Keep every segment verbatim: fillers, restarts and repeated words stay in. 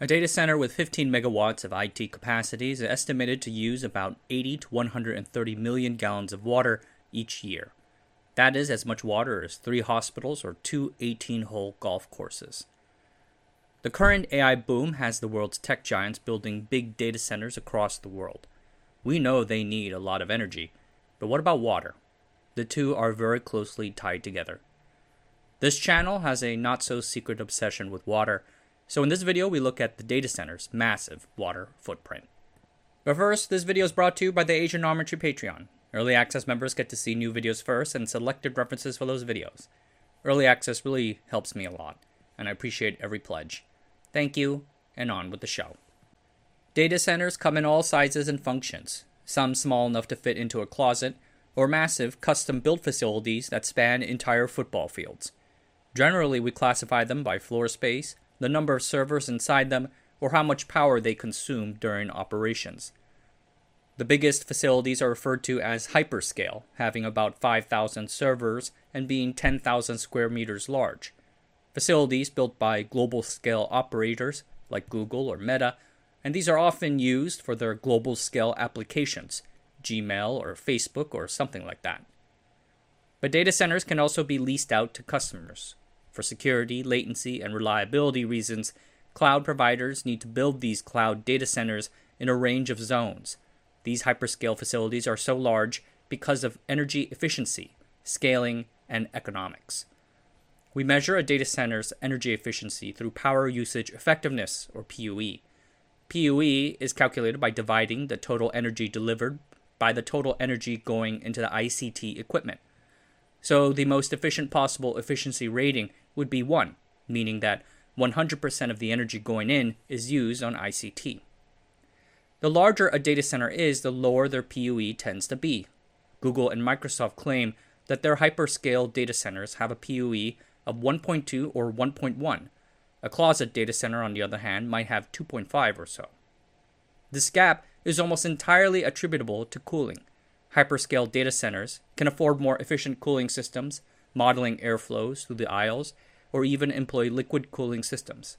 A data center with fifteen megawatts of I T capacity is estimated to use about eighty to one hundred thirty million gallons of water each year. That is as much water as three hospitals or two eighteen-hole golf courses. The current A I boom has the world's tech giants building big data centers across the world. We know they need a lot of energy, but what about water? The two are very closely tied together. This channel has a not-so-secret obsession with water, so in this video we look at the data center's massive water footprint. But first, this video is brought to you by the Asianometry Patreon. Early access members get to see new videos first and selected references for those videos. Early access really helps me a lot, and I appreciate every pledge. Thank you, and on with the show. Data centers come in all sizes and functions, some small enough to fit into a closet, or massive, custom-built facilities that span entire football fields. Generally, we classify them by floor space, the number of servers inside them, or how much power they consume during operations. The biggest facilities are referred to as hyperscale, having about five thousand servers and being ten thousand square meters large. Facilities built by global-scale operators like Google or Meta, and these are often used for their global-scale applications, Gmail or Facebook or something like that. But data centers can also be leased out to customers. For security, latency, and reliability reasons, cloud providers need to build these cloud data centers in a range of zones. These hyperscale facilities are so large because of energy efficiency, scaling, and economics. We measure a data center's energy efficiency through power usage effectiveness, or P U E. P U E is calculated by dividing the total energy delivered by the total energy going into the I C T equipment. So the most efficient possible efficiency rating would be one, meaning that one hundred percent of the energy going in is used on I C T. The larger a data center is, the lower their P U E tends to be. Google and Microsoft claim that their hyperscale data centers have a P U E of one point two or one point one. A closet data center, on the other hand, might have two point five or so. This gap is almost entirely attributable to cooling. Hyperscale data centers can afford more efficient cooling systems, modeling airflows through the aisles, or even employ liquid cooling systems.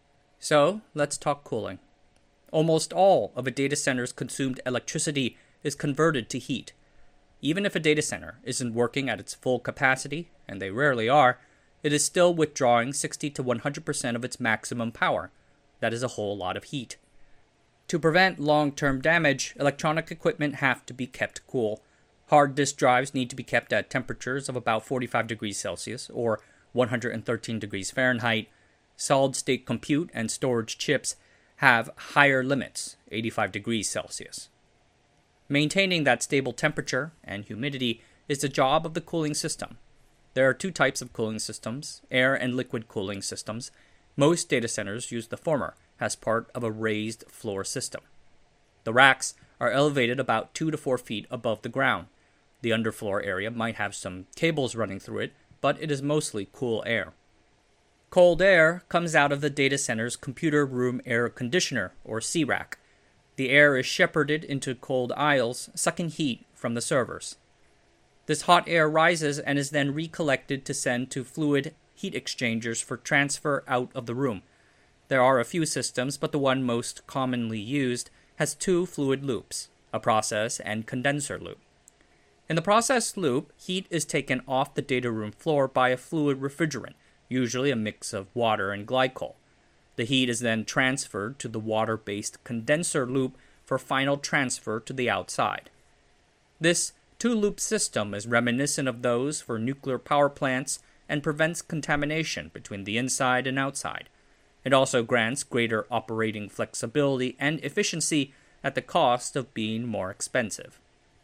So, let's talk cooling. Almost all of a data center's consumed electricity is converted to heat. Even if a data center isn't working at its full capacity, and they rarely are, it is still withdrawing sixty to one hundred percent of its maximum power. That is a whole lot of heat. To prevent long-term damage, electronic equipment have to be kept cool. Hard disk drives need to be kept at temperatures of about forty-five degrees Celsius or one hundred thirteen degrees Fahrenheit. Solid-state compute and storage chips have higher limits, eighty-five degrees Celsius. Maintaining that stable temperature and humidity is the job of the cooling system. There are two types of cooling systems, air and liquid cooling systems. Most data centers use the former as part of a raised floor system. The racks are elevated about two to four feet above the ground. The underfloor area might have some cables running through it, but it is mostly cool air. Cold air comes out of the data center's computer room air conditioner, or C RAC. The air is shepherded into cold aisles, sucking heat from the servers. This hot air rises and is then recollected to send to fluid heat exchangers for transfer out of the room. There are a few systems, but the one most commonly used has two fluid loops, a process and condenser loop. In the process loop, heat is taken off the data room floor by a fluid refrigerant, usually a mix of water and glycol. The heat is then transferred to the water-based condenser loop for final transfer to the outside. This two-loop system is reminiscent of those for nuclear power plants and prevents contamination between the inside and outside. It also grants greater operating flexibility and efficiency at the cost of being more expensive.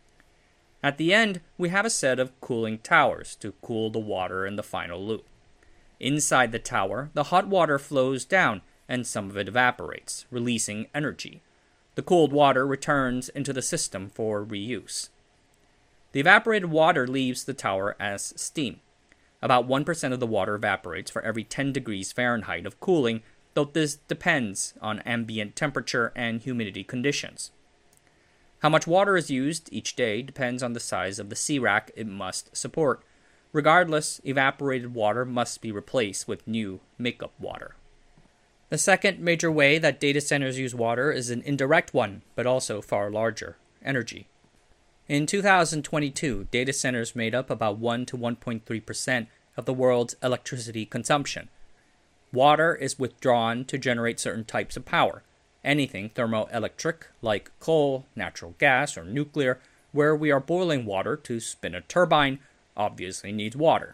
At the end, we have a set of cooling towers to cool the water in the final loop. Inside the tower, the hot water flows down and some of it evaporates, releasing energy. The cooled water returns into the system for reuse. The evaporated water leaves the tower as steam. About one percent of the water evaporates for every ten degrees Fahrenheit of cooling, though this depends on ambient temperature and humidity conditions. How much water is used each day depends on the size of the C RAC it must support. Regardless, evaporated water must be replaced with new makeup water. The second major way that data centers use water is an indirect one, but also far larger: energy. In two thousand twenty-two, data centers made up about one to one point three percent of the world's electricity consumption. Water is withdrawn to generate certain types of power. Anything thermoelectric, like coal, natural gas, or nuclear, where we are boiling water to spin a turbine, obviously needs water.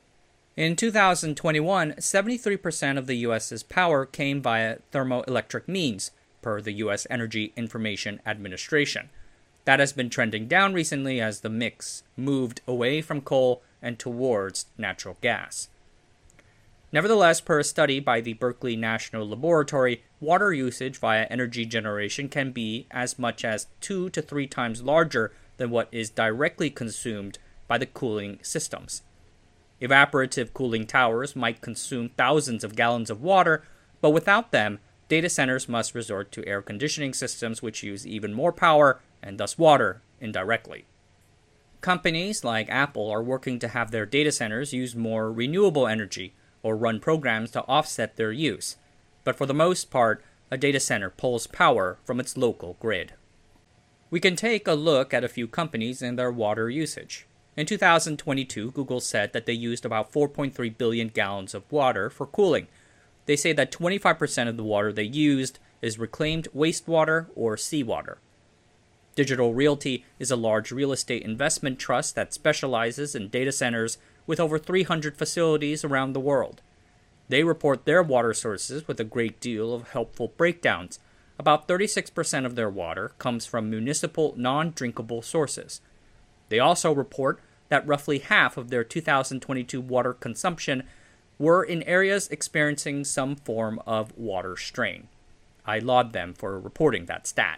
In two thousand twenty-one, seventy-three percent of the U S's power came via thermoelectric means, per the U S Energy Information Administration. That has been trending down recently as the mix moved away from coal and towards natural gas. Nevertheless, per a study by the Berkeley National Laboratory, water usage via energy generation can be as much as two to three times larger than what is directly consumed by the cooling systems. Evaporative cooling towers might consume thousands of gallons of water, but without them, data centers must resort to air conditioning systems which use even more power and thus water indirectly. Companies like Apple are working to have their data centers use more renewable energy or run programs to offset their use, but for the most part, a data center pulls power from its local grid. We can take a look at a few companies and their water usage. In two thousand twenty-two, Google said that they used about four point three billion gallons of water for cooling. They say that twenty-five percent of the water they used is reclaimed wastewater or seawater. Digital Realty is a large real estate investment trust that specializes in data centers with over three hundred facilities around the world. They report their water sources with a great deal of helpful breakdowns. About thirty-six percent of their water comes from municipal non-drinkable sources. They also report that roughly half of their two thousand twenty-two water consumption were in areas experiencing some form of water strain. I laud them for reporting that stat.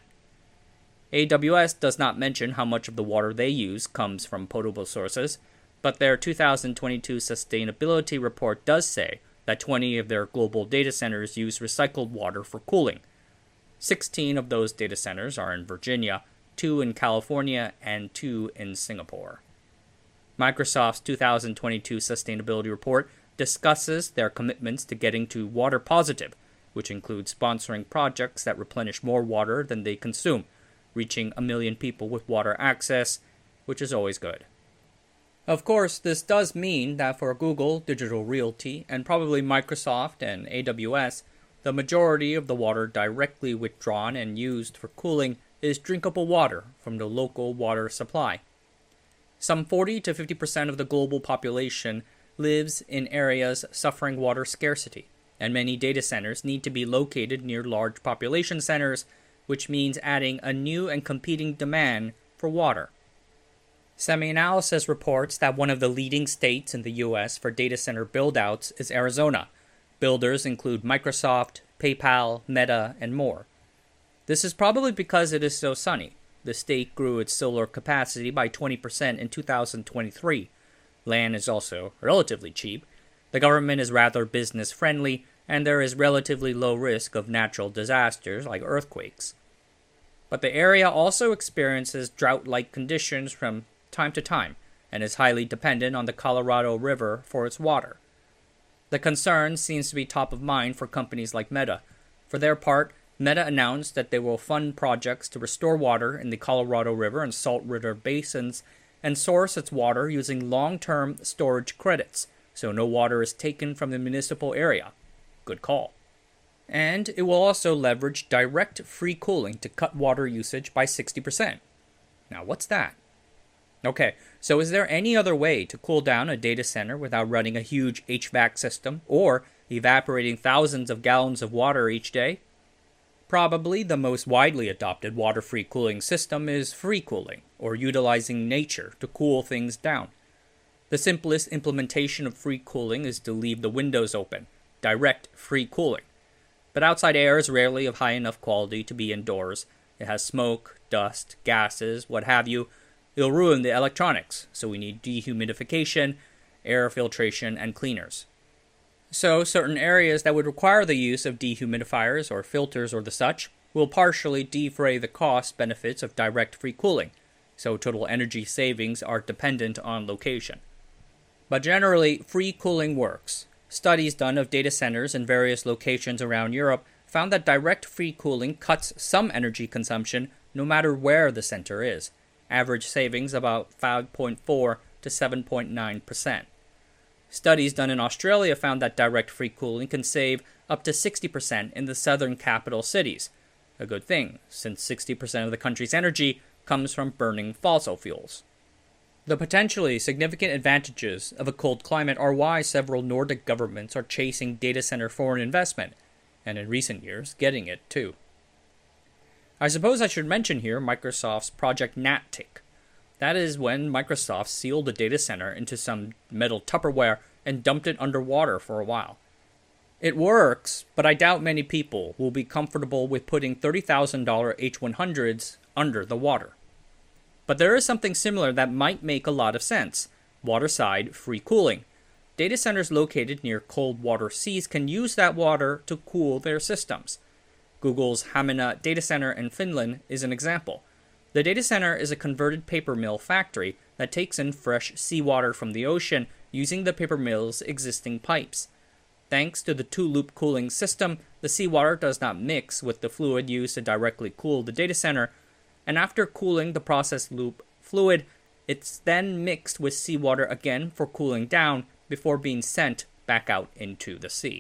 A W S does not mention how much of the water they use comes from potable sources, but their two thousand twenty-two sustainability report does say that twenty of their global data centers use recycled water for cooling. sixteen of those data centers are in Virginia, two in California, and two in Singapore. Microsoft's two thousand twenty-two sustainability report discusses their commitments to getting to water positive, which includes sponsoring projects that replenish more water than they consume, reaching a million people with water access, which is always good. Of course, this does mean that for Google, Digital Realty, and probably Microsoft and A W S, the majority of the water directly withdrawn and used for cooling is drinkable water from the local water supply. Some forty to fifty percent of the global population lives in areas suffering water scarcity, and many data centers need to be located near large population centers, which means adding a new and competing demand for water. SemiAnalysis reports that one of the leading states in the U S for data center build-outs is Arizona. Builders include Microsoft, PayPal, Meta, and more. This is probably because it is so sunny. The state grew its solar capacity by twenty percent in two thousand twenty-three. Land is also relatively cheap. The government is rather business-friendly, and there is relatively low risk of natural disasters like earthquakes. But the area also experiences drought-like conditions from time to time, and is highly dependent on the Colorado River for its water. The concern seems to be top of mind for companies like Meta. For their part, Meta announced that they will fund projects to restore water in the Colorado River and Salt River basins and source its water using long-term storage credits, so no water is taken from the municipal area. Good call. And it will also leverage direct free cooling to cut water usage by sixty percent. Now, what's that? Okay, so is there any other way to cool down a data center without running a huge H V A C system or evaporating thousands of gallons of water each day? Probably the most widely adopted water-free cooling system is free cooling, or utilizing nature to cool things down. The simplest implementation of free cooling is to leave the windows open, direct free cooling. But outside air is rarely of high enough quality to be indoors. It has smoke, dust, gases, what have you. It'll ruin the electronics, so we need dehumidification, air filtration, and cleaners. So, certain areas that would require the use of dehumidifiers or filters or the such will partially defray the cost benefits of direct free cooling, so total energy savings are dependent on location. But generally, free cooling works. Studies done of data centers in various locations around Europe found that direct free cooling cuts some energy consumption no matter where the center is, average savings about five point four to seven point nine percent. Studies done in Australia found that direct free cooling can save up to sixty percent in the southern capital cities, a good thing, since sixty percent of the country's energy comes from burning fossil fuels. The potentially significant advantages of a cold climate are why several Nordic governments are chasing data center foreign investment, and in recent years, getting it too. I suppose I should mention here Microsoft's Project Natic. That is when Microsoft sealed a data center into some metal Tupperware and dumped it underwater for a while. It works, but I doubt many people will be comfortable with putting thirty thousand dollars H one hundreds under the water. But there is something similar that might make a lot of sense: waterside free cooling. Data centers located near cold water seas can use that water to cool their systems. Google's Hamina data center in Finland is an example. The data center is a converted paper mill factory that takes in fresh seawater from the ocean using the paper mill's existing pipes. Thanks to the two-loop cooling system, the seawater does not mix with the fluid used to directly cool the data center, and after cooling the process loop fluid, it's then mixed with seawater again for cooling down before being sent back out into the sea.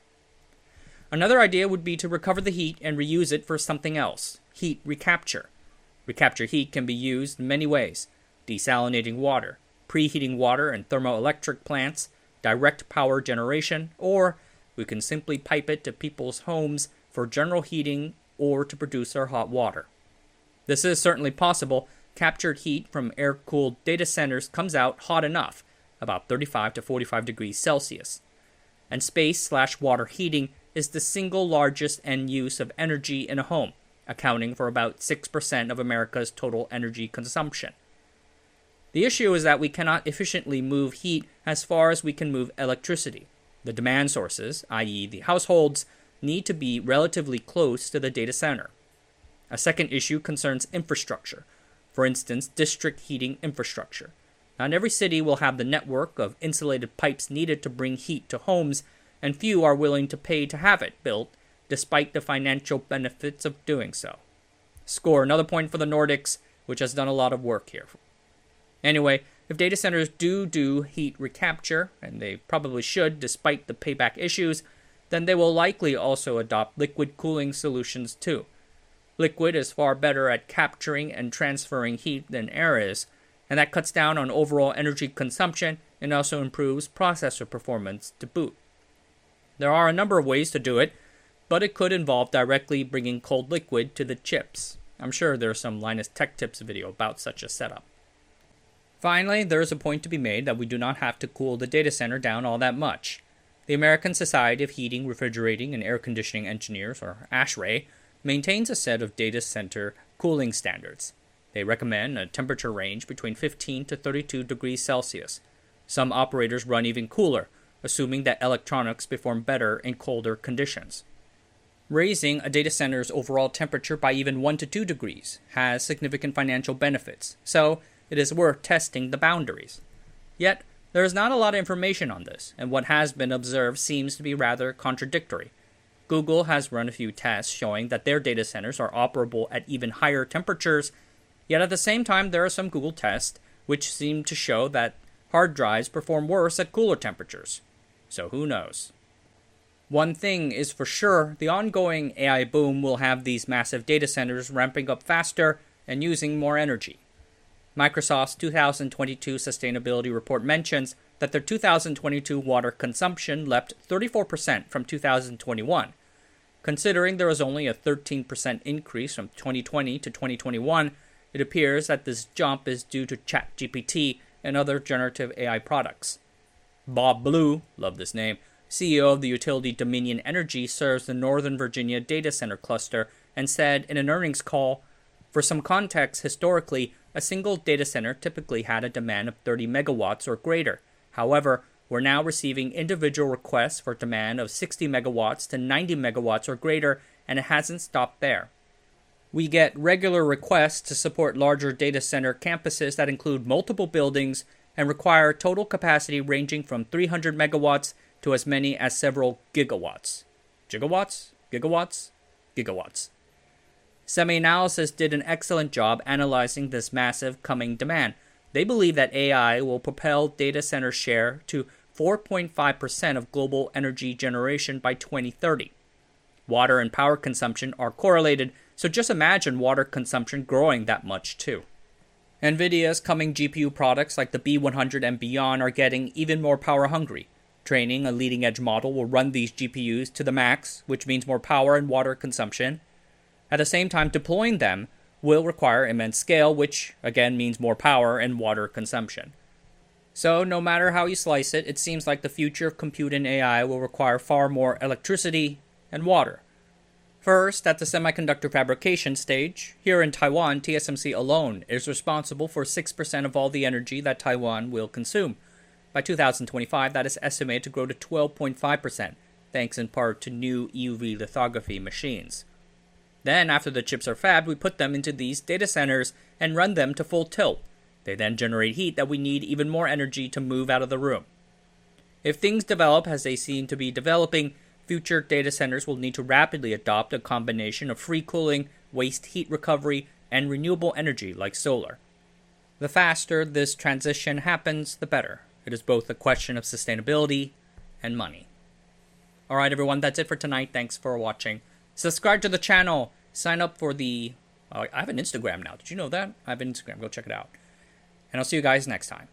Another idea would be to recover the heat and reuse it for something else: heat recapture. Recapture heat can be used in many ways: desalinating water, preheating water in thermoelectric plants, direct power generation, or we can simply pipe it to people's homes for general heating or to produce our hot water. This is certainly possible. Captured heat from air-cooled data centers comes out hot enough, about thirty-five to forty-five degrees Celsius. And space-slash-water heating is the single largest end use of energy in a home, accounting for about six percent of America's total energy consumption. The issue is that we cannot efficiently move heat as far as we can move electricity. The demand sources, that is the households, need to be relatively close to the data center. A second issue concerns infrastructure. For instance, district heating infrastructure. Not every city will have the network of insulated pipes needed to bring heat to homes, and few are willing to pay to have it built, despite the financial benefits of doing so. Score another point for the Nordics, which has done a lot of work here. Anyway, if data centers do do heat recapture, and they probably should despite the payback issues, then they will likely also adopt liquid cooling solutions too. Liquid is far better at capturing and transferring heat than air is, and that cuts down on overall energy consumption and also improves processor performance to boot. There are a number of ways to do it, but it could involve directly bringing cold liquid to the chips. I'm sure there's some Linus Tech Tips video about such a setup. Finally, there is a point to be made that we do not have to cool the data center down all that much. The American Society of Heating, Refrigerating, and Air Conditioning Engineers, or ASHRAE, maintains a set of data center cooling standards. They recommend a temperature range between fifteen to thirty-two degrees Celsius. Some operators run even cooler, assuming that electronics perform better in colder conditions. Raising a data center's overall temperature by even one to two degrees has significant financial benefits, so it is worth testing the boundaries. Yet, there is not a lot of information on this, and what has been observed seems to be rather contradictory. Google has run a few tests showing that their data centers are operable at even higher temperatures, yet at the same time there are some Google tests which seem to show that hard drives perform worse at cooler temperatures. So who knows? One thing is for sure, the ongoing A I boom will have these massive data centers ramping up faster and using more energy. Microsoft's two thousand twenty-two Sustainability Report mentions that their two thousand twenty-two water consumption leapt thirty-four percent from two thousand twenty-one. Considering there was only a thirteen percent increase from twenty twenty to twenty twenty-one, it appears that this jump is due to ChatGPT and other generative A I products. Bob Blue, love this name, C E O of the utility Dominion Energy, serves the Northern Virginia data center cluster and said in an earnings call, "For some context, historically, a single data center typically had a demand of thirty megawatts or greater. However, we're now receiving individual requests for demand of sixty megawatts to ninety megawatts or greater, and it hasn't stopped there. We get regular requests to support larger data center campuses that include multiple buildings and require total capacity ranging from three hundred megawatts to as many as several gigawatts. Gigawatts? Gigawatts? Gigawatts. SemiAnalysis did an excellent job analyzing this massive coming demand. They believe that A I will propel data center share to four point five percent of global energy generation by twenty thirty. Water and power consumption are correlated, so just imagine water consumption growing that much too. NVIDIA's coming G P U products like the B one hundred and beyond are getting even more power hungry. Training a leading-edge model will run these G P Us to the max, which means more power and water consumption. At the same time, deploying them will require immense scale, which again means more power and water consumption. So no matter how you slice it, it seems like the future of compute and A I will require far more electricity and water. First, at the semiconductor fabrication stage, here in Taiwan, T S M C alone is responsible for six percent of all the energy that Taiwan will consume. By two thousand twenty-five, that is estimated to grow to twelve point five percent, thanks in part to new E U V lithography machines. Then, after the chips are fabbed, we put them into these data centers and run them to full tilt. They then generate heat that we need even more energy to move out of the room. If things develop as they seem to be developing, future data centers will need to rapidly adopt a combination of free cooling, waste heat recovery, and renewable energy like solar. The faster this transition happens, the better. It is both a question of sustainability and money. Alright everyone, that's it for tonight. Thanks for watching. Subscribe to the channel. Sign up for the... Uh, I have an Instagram now. Did you know that? I have an Instagram. Go check it out. And I'll see you guys next time.